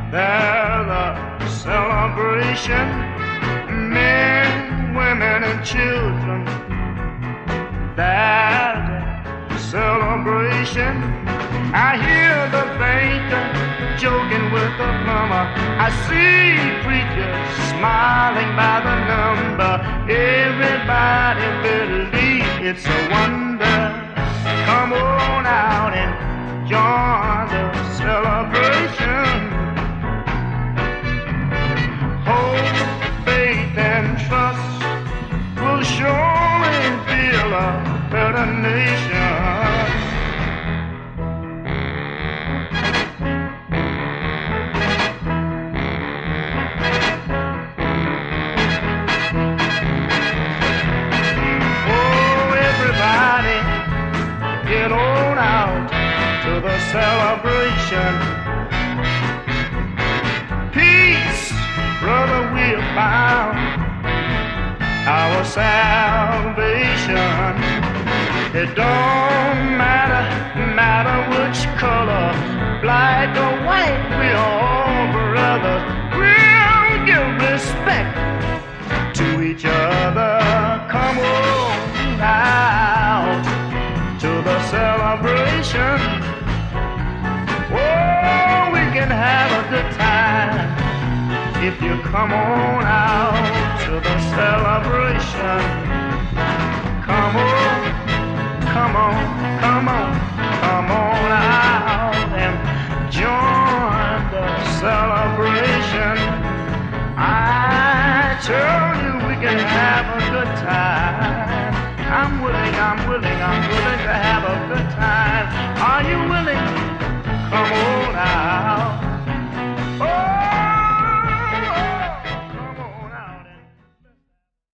There's a celebration, men, women, and children. There's a celebration. I hear the banker joking with the plumber. I see preachers smiling by the number. Everybody believe it's a wonder. Come on out and join the celebration. Hope, faith, and trust will surely build a better nation. Get on out to the celebration. Peace, brother, we have found our salvation. It don't matter which color, black or white, we are all brothers. We'll give respect to each other. Come on out to the celebration. Oh, we can have a good time if you come on out to the celebration. Come on, come on, come on.